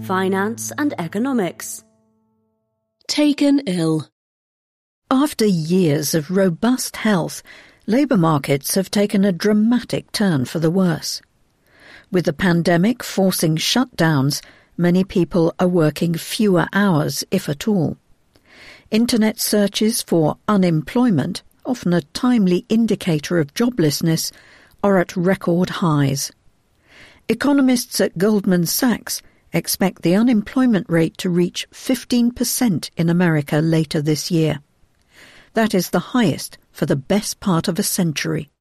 finance and economics. Taken ill. After years of robust health, labour markets have taken a dramatic turn for the worse. With the pandemic forcing shutdowns, many people are working fewer hours, if at all. Internet searches for unemployment, often a timely indicator of joblessness, are at record highs. Economists at Goldman Sachs expect the unemployment rate to reach 15% in America later this year. That is the highest for the best part of a century.